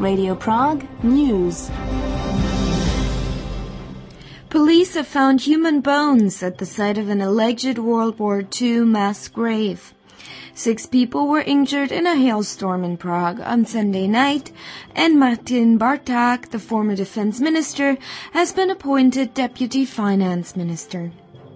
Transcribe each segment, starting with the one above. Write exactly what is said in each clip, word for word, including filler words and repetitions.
Radio Prague News. Police have found human bones at the site of an alleged World War Two mass grave. Six people were injured in a hailstorm in Prague on Sunday night, and Martin Barták, the former defense minister, has been appointed deputy finance minister.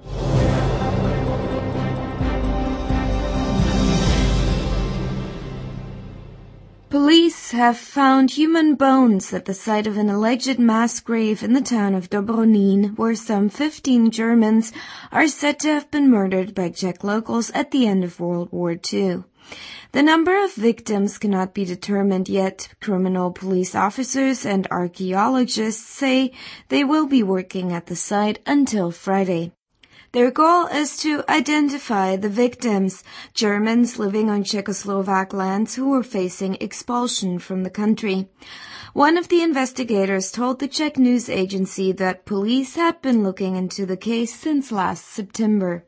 Police have found human bones at the site of an alleged mass grave in the town of Dobronín, where some fifteen Germans are said to have been murdered by Czech locals at the end of World War Two. The number of victims cannot be determined yet. Criminal police officers and archaeologists say they will be working at the site until Friday. Their goal is to identify the victims, Germans living on Czechoslovak lands who were facing expulsion from the country. One of the investigators told the Czech news agency that police had been looking into the case since last September.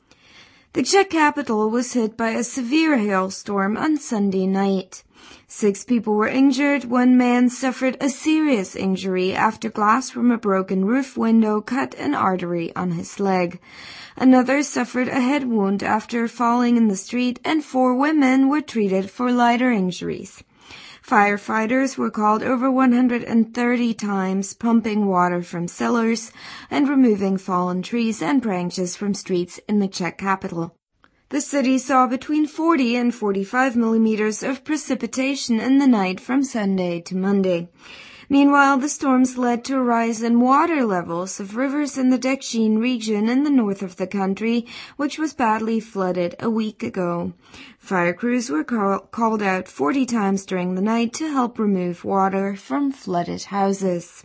The Czech capital was hit by a severe hailstorm on Sunday night. Six people were injured. One man suffered a serious injury after glass from a broken roof window cut an artery on his leg. Another suffered a head wound after falling in the street, and four women were treated for lighter injuries. Firefighters were called over one hundred thirty times, pumping water from cellars and removing fallen trees and branches from streets in the Czech capital. The city saw between forty and forty-five millimeters of precipitation in the night from Sunday to Monday. Meanwhile, the storms led to a rise in water levels of rivers in the Děčín region in the north of the country, which was badly flooded a week ago. Fire crews were call- called out forty times during the night to help remove water from flooded houses.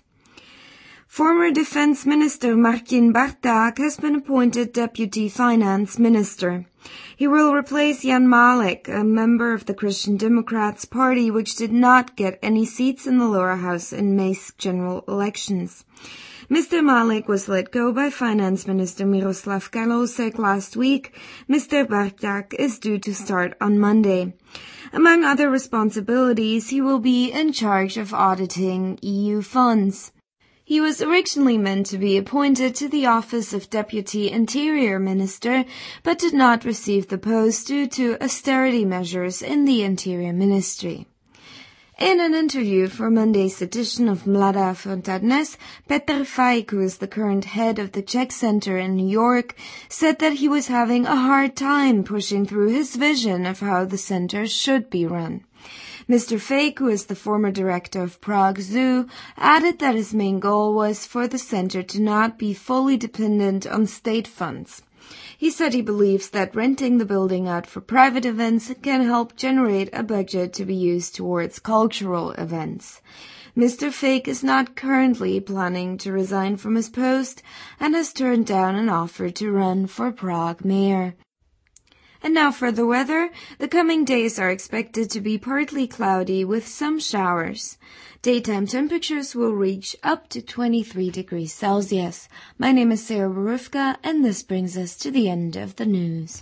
Former Defense Minister Martin Barták has been appointed Deputy Finance Minister. He will replace Jan Málek, a member of the Christian Democrats Party, which did not get any seats in the lower house in May's general elections. Mister Málek was let go by Finance Minister Miroslav Kalousek last week. Mister Barták is due to start on Monday. Among other responsibilities, he will be in charge of auditing E U funds. He was originally meant to be appointed to the office of Deputy Interior Minister, but did not receive the post due to austerity measures in the Interior Ministry. In an interview for Monday's edition of Mladá Fronta Dnes, Petr Fajk, who is the current head of the Czech Center in New York, said that he was having a hard time pushing through his vision of how the center should be run. Mister Fake, who is the former director of Prague Zoo, added that his main goal was for the center to not be fully dependent on state funds. He said he believes that renting the building out for private events can help generate a budget to be used towards cultural events. Mister Fake is not currently planning to resign from his post and has turned down an offer to run for Prague mayor. And now for the weather. The coming days are expected to be partly cloudy with some showers. Daytime temperatures will reach up to twenty-three degrees Celsius. My name is Sarah Borufka, and this brings us to the end of the news.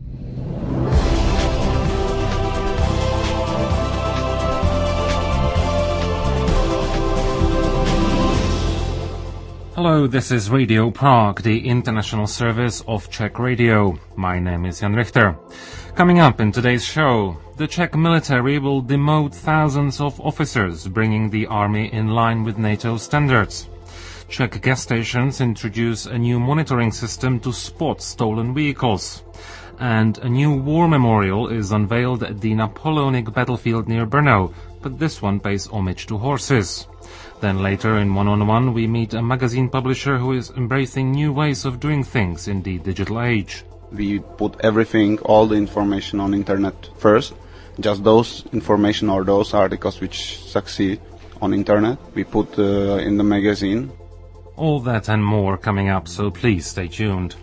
Hello, this is Radio Prague, the international service of Czech Radio. My name is Jan Richter. Coming up in today's show, the Czech military will demote thousands of officers, bringing the army in line with NATO standards. Czech gas stations introduce a new monitoring system to spot stolen vehicles. And a new war memorial is unveiled at the Napoleonic battlefield near Brno, but this one pays homage to horses. Then later in one-on-one we meet a magazine publisher who is embracing new ways of doing things in the digital age. We put everything, all the information on internet first. Just those information or those articles which succeed on internet, we put uh, in the magazine. All that and more coming up, so please stay tuned.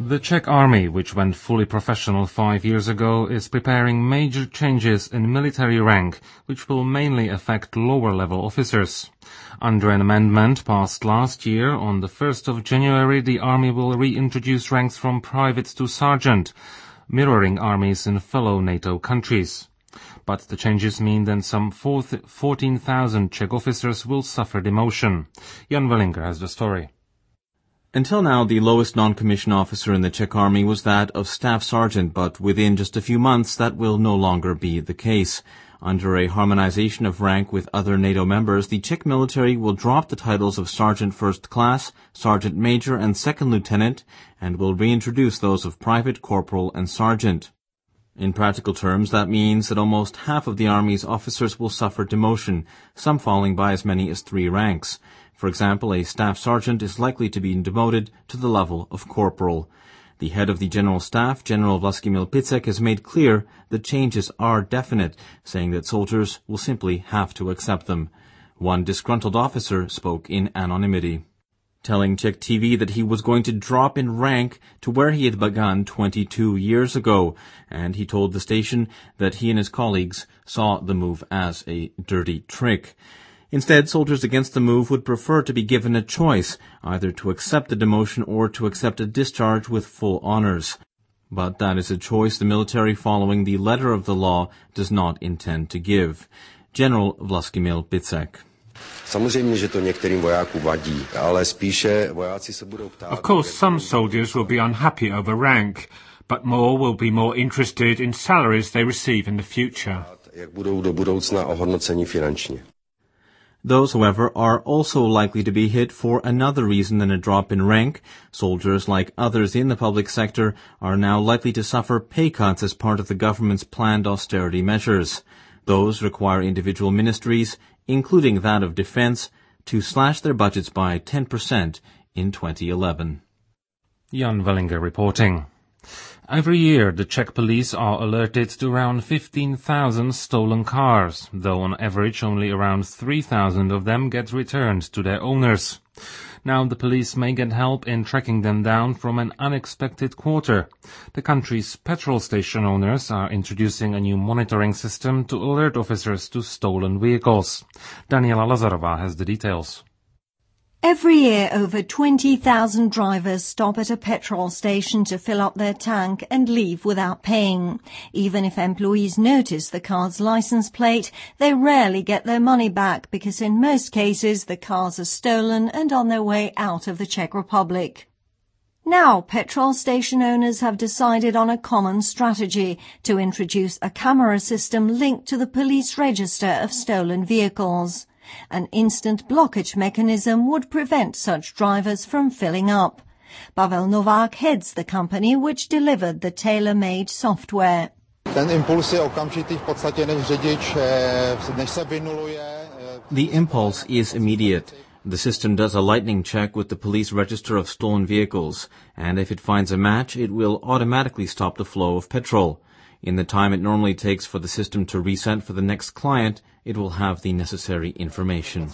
The Czech army, which went fully professional five years ago, is preparing major changes in military rank, which will mainly affect lower-level officers. Under an amendment passed last year, on the first of January, the army will reintroduce ranks from private to sergeant, mirroring armies in fellow NATO countries. But the changes mean that some fourteen thousand Czech officers will suffer demotion. Jan Wellinger has the story. Until now, the lowest non-commissioned officer in the Czech army was that of staff sergeant, but within just a few months that will no longer be the case. Under a harmonization of rank with other NATO members, the Czech military will drop the titles of sergeant first class, sergeant major, and second lieutenant, and will reintroduce those of private, corporal, and sergeant. In practical terms, that means that almost half of the Army's officers will suffer demotion, some falling by as many as three ranks. For example, a staff sergeant is likely to be demoted to the level of corporal. The head of the General Staff, General Vlastimil Picek, has made clear that changes are definite, saying that soldiers will simply have to accept them. One disgruntled officer spoke in anonymity, telling Czech T V that he was going to drop in rank to where he had begun twenty-two years ago, and he told the station that he and his colleagues saw the move as a dirty trick. Instead, soldiers against the move would prefer to be given a choice, either to accept the demotion or to accept a discharge with full honors. But that is a choice the military, following the letter of the law, does not intend to give. General Vlastimil Picek. Of course, some soldiers will be unhappy over rank, but more will be more interested in salaries they receive in the future. Those, however, are also likely to be hit for another reason than a drop in rank. Soldiers, like others in the public sector, are now likely to suffer pay cuts as part of the government's planned austerity measures. Those require individual ministries, including that of defense, to slash their budgets by ten percent in twenty eleven. Jan Wellinger reporting. Every year, the Czech police are alerted to around fifteen thousand stolen cars, though on average only around three thousand of them get returned to their owners. Now the police may get help in tracking them down from an unexpected quarter. The country's petrol station owners are introducing a new monitoring system to alert officers to stolen vehicles. Daniela Lazarova has the details. Every year, over twenty thousand drivers stop at a petrol station to fill up their tank and leave without paying. Even if employees notice the car's license plate, they rarely get their money back because in most cases the cars are stolen and on their way out of the Czech Republic. Now, petrol station owners have decided on a common strategy to introduce a camera system linked to the police register of stolen vehicles. An instant blockage mechanism would prevent such drivers from filling up. Pavel Novák heads the company which delivered the tailor-made software. The impulse is immediate. The system does a lightning check with the police register of stolen vehicles, and if it finds a match, it will automatically stop the flow of petrol. In the time it normally takes for the system to reset for the next client, it will have the necessary information.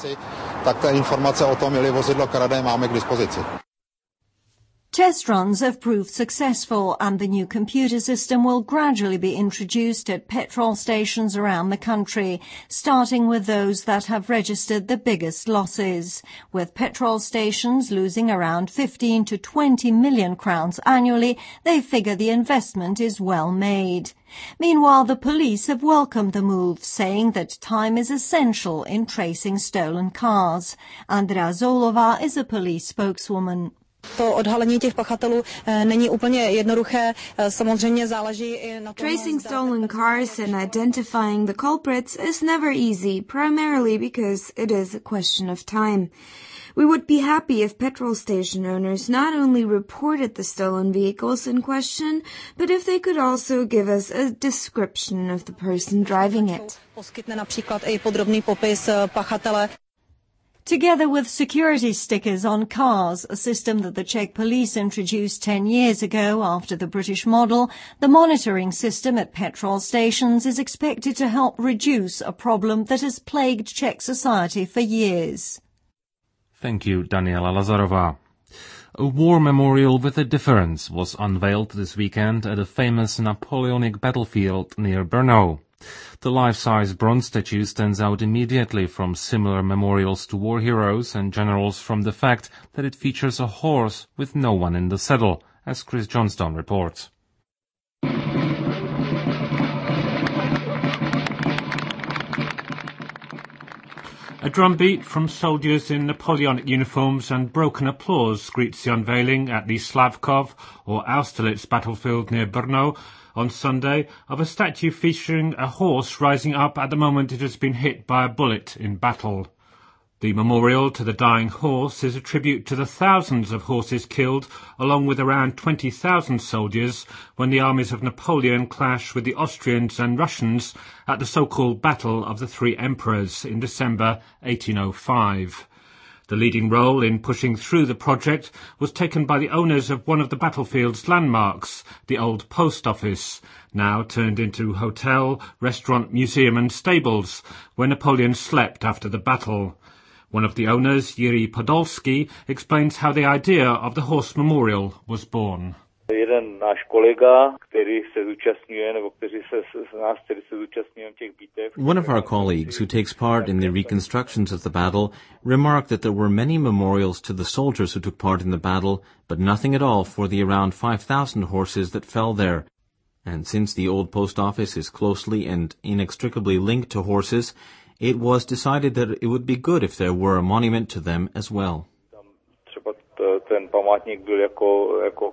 Test runs have proved successful, and the new computer system will gradually be introduced at petrol stations around the country, starting with those that have registered the biggest losses. With petrol stations losing around fifteen to twenty million crowns annually, they figure the investment is well made. Meanwhile, the police have welcomed the move, saying that time is essential in tracing stolen cars. Andrea Zolova is a police spokeswoman. Tracing stolen cars and identifying the culprits is never easy, primarily because it is a question of time. We would be happy if petrol station owners not only reported the stolen vehicles in question, but if they could also give us a description of the person driving it. Together with security stickers on cars, a system that the Czech police introduced ten years ago after the British model, the monitoring system at petrol stations is expected to help reduce a problem that has plagued Czech society for years. Thank you, Daniela Lazarova. A war memorial with a difference was unveiled this weekend at a famous Napoleonic battlefield near Brno. The life-size bronze statue stands out immediately from similar memorials to war heroes and generals from the fact that it features a horse with no one in the saddle, as Chris Johnstone reports. A drumbeat from soldiers in Napoleonic uniforms and broken applause greets the unveiling at the Slavkov or Austerlitz battlefield near Brno on Sunday of a statue featuring a horse rising up at the moment it has been hit by a bullet in battle. The memorial to the dying horse is a tribute to the thousands of horses killed, along with around twenty thousand soldiers, when the armies of Napoleon clashed with the Austrians and Russians at the so-called Battle of the Three Emperors in December eighteen oh five. The leading role in pushing through the project was taken by the owners of one of the battlefield's landmarks, the old post office, now turned into hotel, restaurant, museum and stables, where Napoleon slept after the battle. One of the owners, Yuri Podolsky, explains how the idea of the horse memorial was born. Jeden náš kolega, který se zúčastňuje, nebo kteří se z nás, kteří se zúčastňují těch bitev. One of our colleagues who takes part in the reconstructions of the battle remarked that there were many memorials to the soldiers who took part in the battle, but nothing at all for the around five thousand horses that fell there. And since the old post office is closely and inextricably linked to horses, it was decided that it would be good if there were a monument to them as well. Třeba ten památník byl jako, jako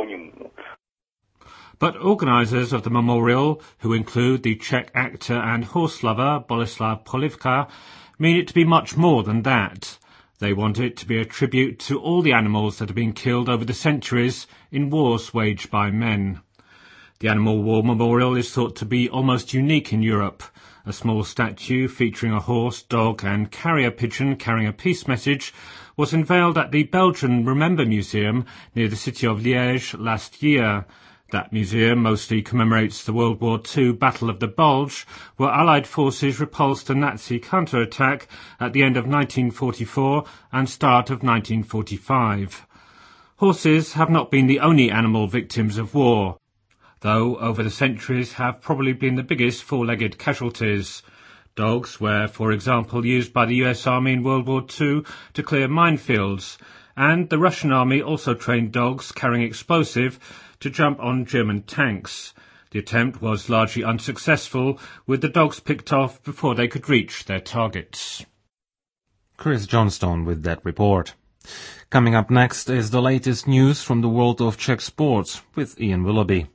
But organisers of the memorial, who include the Czech actor and horse lover Boleslav Polivka, mean it to be much more than that. They want it to be a tribute to all the animals that have been killed over the centuries in wars waged by men. The Animal War Memorial is thought to be almost unique in Europe. A small statue featuring a horse, dog and carrier pigeon carrying a peace message was unveiled at the Belgian Remember Museum near the city of Liège last year. That museum mostly commemorates the World War Two Battle of the Bulge, where Allied forces repulsed a Nazi counterattack at the end of nineteen forty-four and start of nineteen forty-five. Horses have not been the only animal victims of war, though over the centuries have probably been the biggest four-legged casualties. Dogs were, for example, used by the U S Army in World War Two to clear minefields, and the Russian Army also trained dogs carrying explosive to jump on German tanks. The attempt was largely unsuccessful, with the dogs picked off before they could reach their targets. Chris Johnstone with that report. Coming up next is the latest news from the world of Czech sports with Ian Willoughby.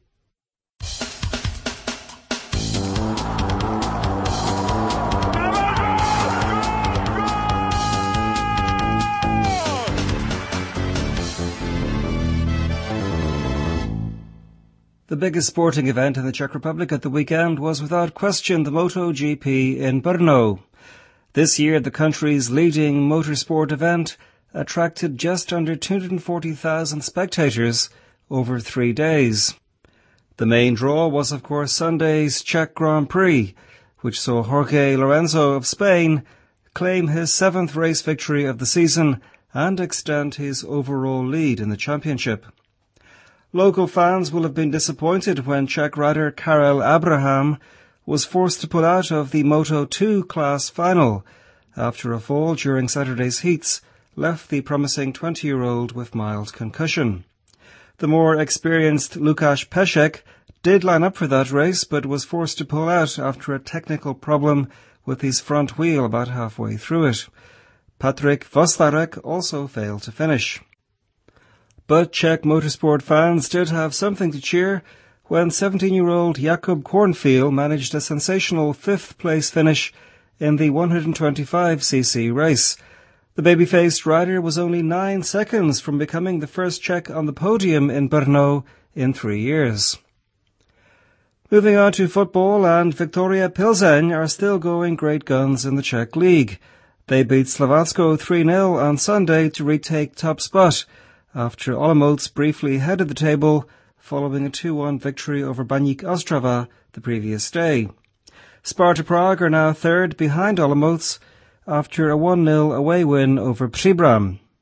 The biggest sporting event in the Czech Republic at the weekend was without question the MotoGP in Brno. This year, the country's leading motorsport event attracted just under two hundred forty thousand spectators over three days. The main draw was, of course, Sunday's Czech Grand Prix, which saw Jorge Lorenzo of Spain claim his seventh race victory of the season and extend his overall lead in the championship. Local fans will have been disappointed when Czech rider Karel Abraham was forced to pull out of the Moto two class final after a fall during Saturday's heats left the promising twenty-year-old with mild concussion. The more experienced Lukáš Pešek did line up for that race but was forced to pull out after a technical problem with his front wheel about halfway through it. Patrik Voslarek also failed to finish. But Czech motorsport fans did have something to cheer when seventeen-year-old Jakub Kornfeil managed a sensational fifth-place finish in the one hundred twenty-five c c race. The baby-faced rider was only nine seconds from becoming the first Czech on the podium in Brno in three years. Moving on to football, and Viktoria Pilsen are still going great guns in the Czech League. They beat Slovácko three nil on Sunday to retake top spot, after Olomouc briefly headed the table following a two one victory over Baník Ostrava the previous day. Sparta Prague are now third behind Olomouc after a one nil away win over Příbram.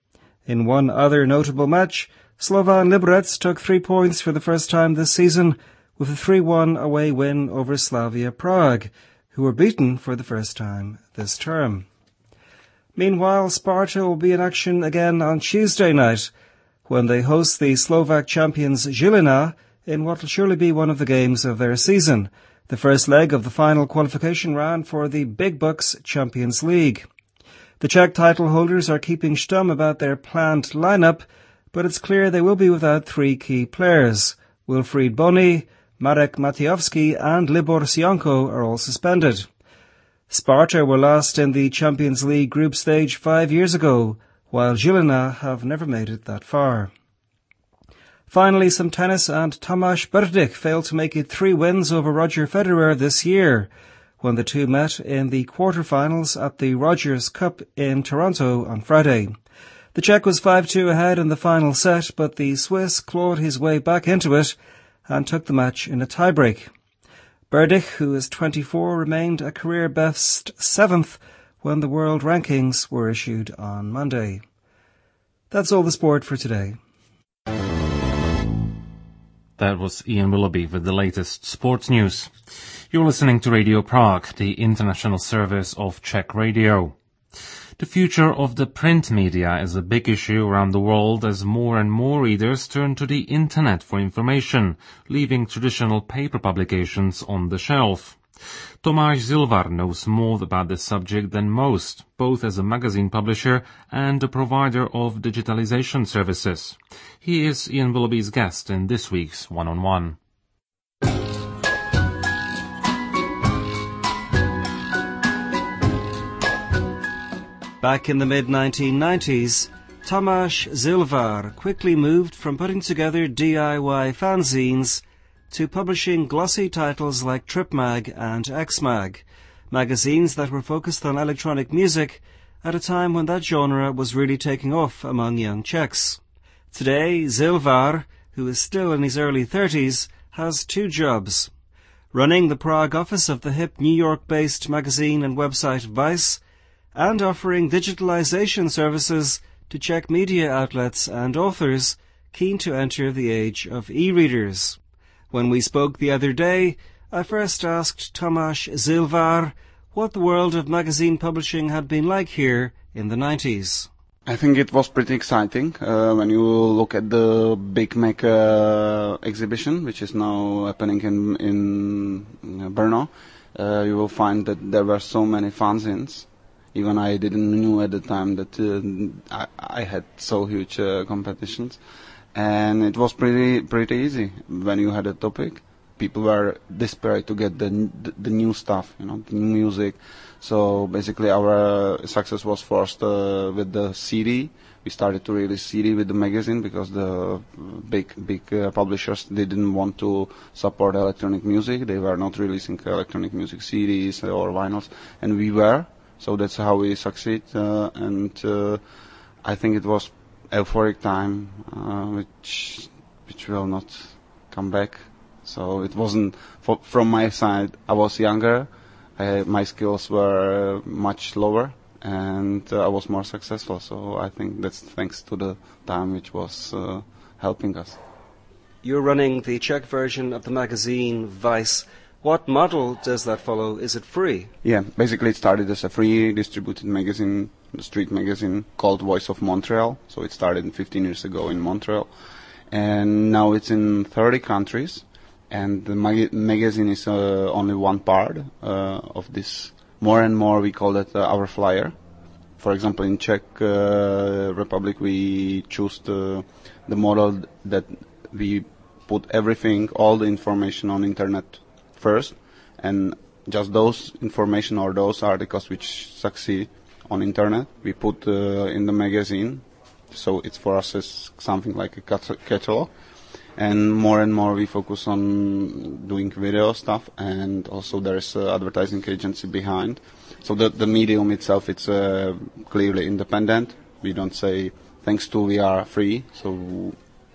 In one other notable match, Slovan Liberec took three points for the first time this season with a three one away win over Slavia Prague, who were beaten for the first time this term. Meanwhile, Sparta will be in action again on Tuesday night when they host the Slovak champions Žilina in what will surely be one of the games of their season, the first leg of the final qualification round for the Big Bucks Champions League. The Czech title holders are keeping stum about their planned lineup, but it's clear they will be without three key players. Wilfried Bony, Marek Matejovski and Libor Sionko are all suspended. Sparta were last in the Champions League group stage five years ago, while Žilina have never made it that far. Finally, some tennis, and Tomáš Berdych failed to make it three wins over Roger Federer this year, when the two met in the quarter-finals at the Rogers Cup in Toronto on Friday. The Czech was five two ahead in the final set, but the Swiss clawed his way back into it and took the match in a tiebreak. Berdych, who is twenty-four, remained a career-best seventh when the world rankings were issued on Monday. That's all the sport for today. That was Ian Willoughby with the latest sports news. You're listening to Radio Prague, the international service of Czech radio. The future of the print media is a big issue around the world as more and more readers turn to the internet for information, leaving traditional paper publications on the shelf. Tomáš Zilvar knows more about this subject than most, both as a magazine publisher and a provider of digitalization services. He is Ian Willoughby's guest in this week's One-on-One. Back in the mid nineteen nineties, Tomáš Zilvar quickly moved from putting together D I Y fanzines to publishing glossy titles like Trip Mag and X Mag, magazines that were focused on electronic music at a time when that genre was really taking off among young Czechs. Today, Zilvar, who is still in his early thirties, has two jobs: running the Prague office of the hip New York-based magazine and website Vice, and offering digitalization services to Czech media outlets and authors keen to enter the age of e-readers. When we spoke the other day, I first asked Tomáš Zilvar what the world of magazine publishing had been like here in the nineties. I think it was pretty exciting uh, when you look at the Big Mac uh, exhibition, which is now happening in, in Brno. Uh, you will find that there were so many fanzines. Even I didn't knew at the time that uh, I, I had so huge uh, competitions, and it was pretty pretty easy when you had a topic. People were desperate to get the the, the new stuff, you know, the new music. So basically, our uh, success was first uh, with the C D. We started to release C D with the magazine because the big big uh, publishers they didn't want to support electronic music. They were not releasing electronic music C Ds or vinyls, and we were. So that's how we succeed, uh, and uh, I think it was euphoric time, uh, which which will not come back. So it wasn't for, from my side. I was younger, I, my skills were much lower, and uh, I was more successful. So I think that's thanks to the time which was uh, helping us. You're running the Czech version of the magazine Vice. What model does that follow? Is it free? Yeah, basically it started as a free distributed magazine, the street magazine called Voice of Montreal. So it started fifteen years ago in Montreal. And now it's in thirty countries. And the mag- magazine is uh, only one part uh, of this. More and more we call that uh, our flyer. For example, in Czech uh, Republic we choose the, the model that we put everything, all the information on internet first, and just those information or those articles which succeed on internet we put uh, in the magazine. So it's for us as something like a cat- catalog. And more and more we focus on doing video stuff, and also there is an advertising agency behind. So the, the medium itself, it's uh, clearly independent. We don't say thanks to we are free, so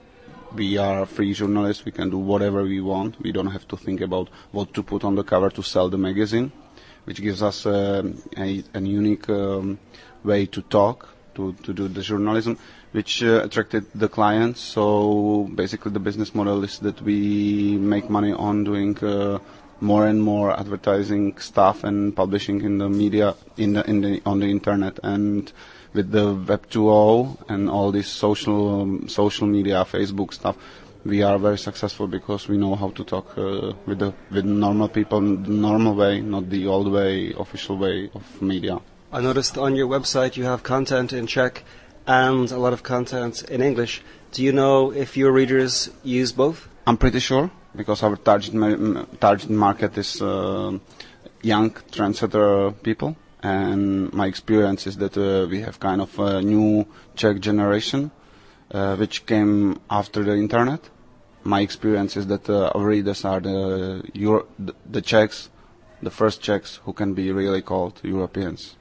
we are free journalists, we can do whatever we want. We don't have to think about what to put on the cover to sell the magazine, which gives us uh, a, a unique um, way to talk to, to do the journalism, which uh, attracted the clients. So basically the business model is that we make money on doing uh, more and more advertising stuff and publishing in the media, in the, in the, on the internet. And with the Web two point oh and all this social, um, social media, Facebook stuff, we are very successful because we know how to talk uh, with the with normal people, the normal way, not the old way, official way of media. I noticed on your website you have content in Czech and a lot of content in English. Do you know if your readers use both? I'm pretty sure, because our target ma- target market is uh, young trendsetter people, and my experience is that uh, we have kind of a new Czech generation uh, which came after the internet. My experience is that uh, our readers are the, Euro- the the Czechs, the first Czechs who can be really called Europeans,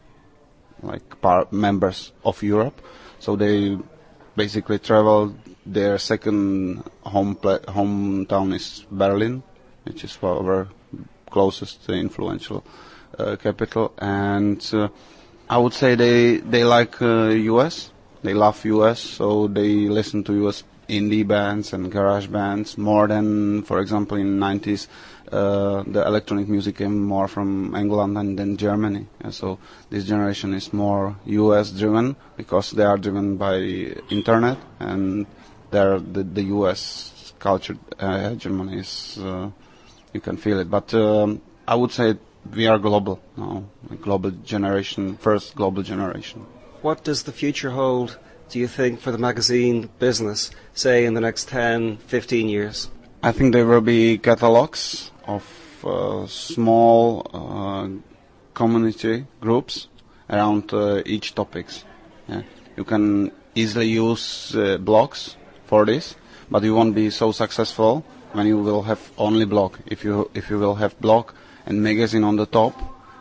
like par- members of Europe. So they basically travel. Their second home pla- hometown is Berlin, which is our closest uh, influential uh, capital. And uh, I would say they they like uh, U S. They love U S, so they listen to U S indie bands and garage bands more than, for example, in the nineties, uh, the electronic music came more from England and then Germany. And so this generation is more U S driven because they are driven by internet, and they're the, the U S culture uh, hegemony is, uh, you can feel it. But um, I would say we are global now, a global generation, first global generation. What does the future hold, do you think, for the magazine business, say in the next ten, fifteen years? I think there will be catalogs of uh, small uh, community groups around uh, each topics. Yeah. You can easily use uh, blogs for this, but you won't be so successful when you will have only blog. If you if you will have blog and magazine on the top,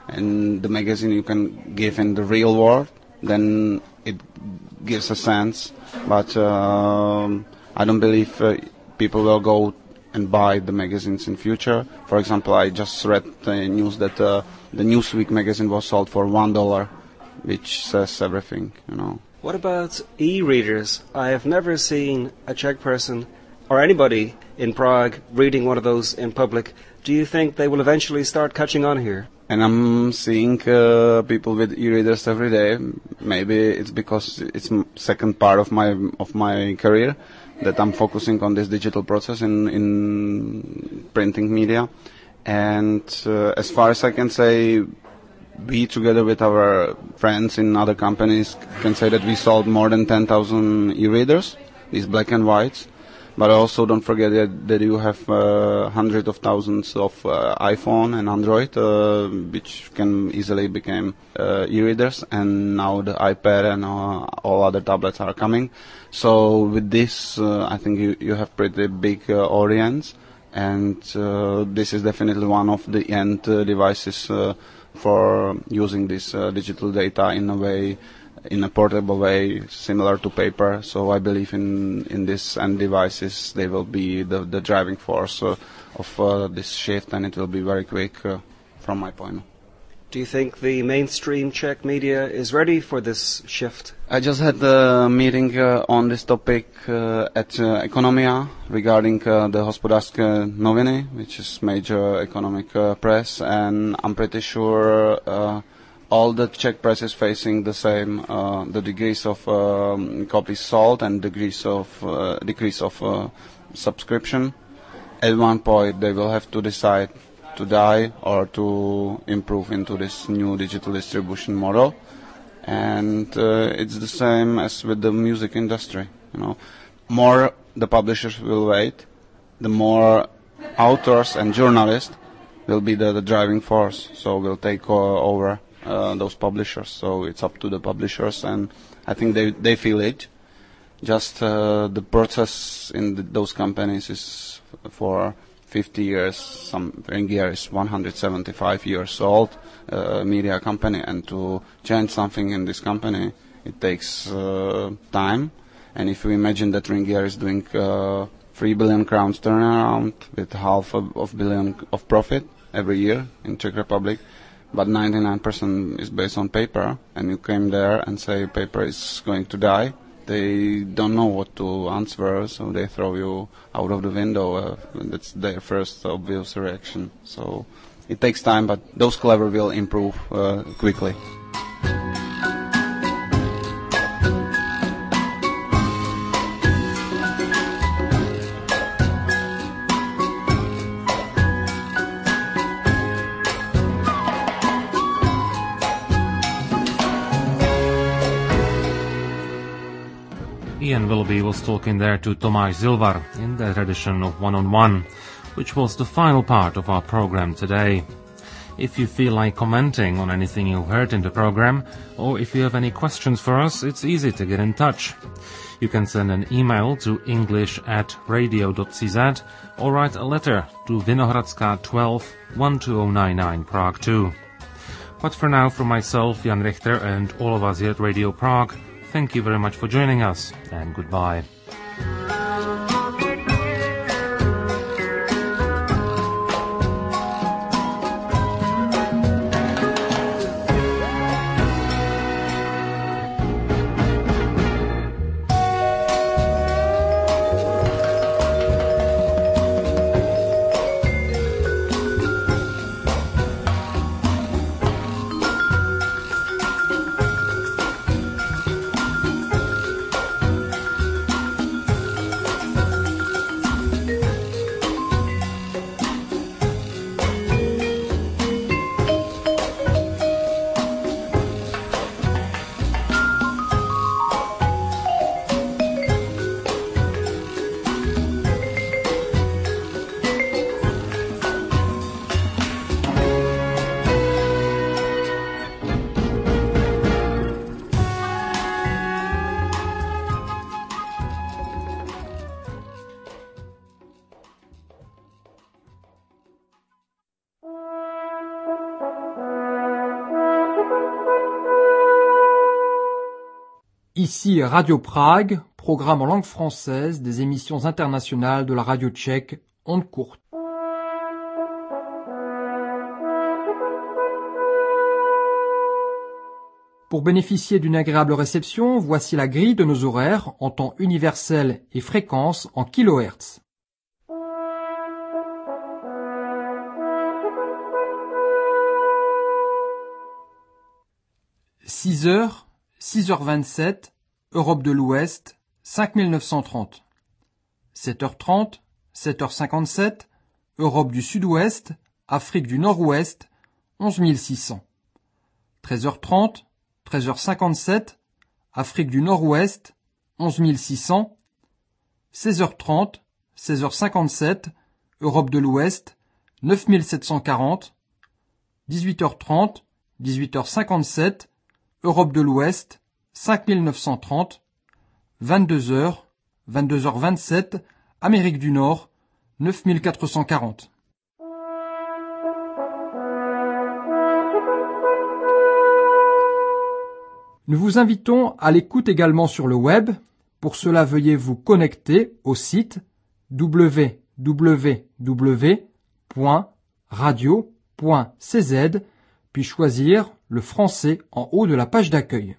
and the magazine you can give in the real world, then it gives a sense. But um, I don't believe uh, people will go and buy the magazines in future. For example, I just read the news that uh, the Newsweek magazine was sold for one dollar, which says everything, you know. What about e-readers? I have never seen a Czech person or anybody in Prague reading one of those in public. Do you think they will eventually start catching on here? And I'm seeing uh, people with e-readers every day. Maybe it's because it's m- second part of my of my career that I'm focusing on this digital process in in printing media. And uh, as far as I can say, we together with our friends in other companies can say that we sold more than ten thousand e-readers, these black and whites. But also don't forget that, that you have uh, hundreds of thousands of uh, iPhone and Android, uh, which can easily become uh, e-readers, and now the iPad and uh, all other tablets are coming. So with this, uh, I think you, you have pretty big uh, audience, and uh, this is definitely one of the end uh, devices uh, for using this uh, digital data in a way, in a portable way, similar to paper. So I believe in in this end devices, they will be the, the driving force uh, of uh, this shift, and it will be very quick uh, from my point. Do you think the mainstream Czech media is ready for this shift? I just had a meeting uh, on this topic uh, at uh, Ekonomia regarding uh, the Hospodářské noviny, which is major economic uh, press, and I'm pretty sure uh, all the Czech press is facing the same, uh, the degrees of um, copies sold and degrees of uh, decrease of uh, subscription. At one point, they will have to decide to die or to improve into this new digital distribution model. And uh, it's the same as with the music industry. You know, more the publishers will wait, the more authors and journalists will be the, the driving force. So will take uh, over. Uh, those publishers, so it's up to the publishers, and I think they they feel it. Just uh, the process in the, those companies is for fifty years. Some Ringier is one hundred seventy-five years old uh, media company, and to change something in this company, it takes uh, time. And if we imagine that Ringier is doing uh, three billion crowns turnaround with half of, of billion of profit every year in Czech Republic, but ninety-nine percent is based on paper, and you came there and say paper is going to die, they don't know what to answer, so they throw you out of the window. Uh, that's their first obvious reaction. So it takes time, but those clever will improve uh, quickly. Ian Willoughby was talking there to Tomáš Zilvar in their edition of One on One, which was the final part of our program today. If you feel like commenting on anything you heard in the program, or if you have any questions for us, it's easy to get in touch. You can send an email to english at radio dot c z or write a letter to Vinohradská twelve, one two zero nine nine, Prague two. But for now, from myself, Jan Richter, and all of us here at Radio Prague, thank you very much for joining us, and goodbye. Ici Radio Prague, programme en langue française des émissions internationales de la radio tchèque, ondes courtes. Pour bénéficier d'une agréable réception, voici la grille de nos horaires en temps universel et fréquence en kilohertz. six heures, six heures vingt-sept, Europe de l'Ouest, cinq mille neuf cent trente. sept heures trente, sept heures cinquante-sept, Europe du Sud-Ouest, Afrique du Nord-Ouest, onze mille six cents. treize heures trente, treize heures cinquante-sept, Afrique du Nord-Ouest, onze mille six cents. seize heures trente, seize heures cinquante-sept, Europe de l'Ouest, neuf mille sept cent quarante. dix-huit heures trente, dix-huit heures cinquante-sept, Europe de l'Ouest, cinq mille neuf cent trente, vingt-deux heures, vingt-deux heures vingt-sept, Amérique du Nord, neuf mille quatre cent quarante. Nous vous invitons à l'écoute également sur le web. Pour cela, veuillez vous connecter au site w w w point radio point c z, puis choisir le français en haut de la page d'accueil.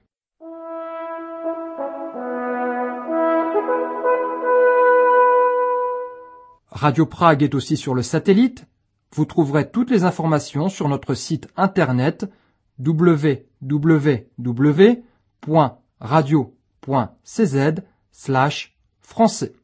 Radio Prague est aussi sur le satellite. Vous trouverez toutes les informations sur notre site internet w w w point radio point c z slash français.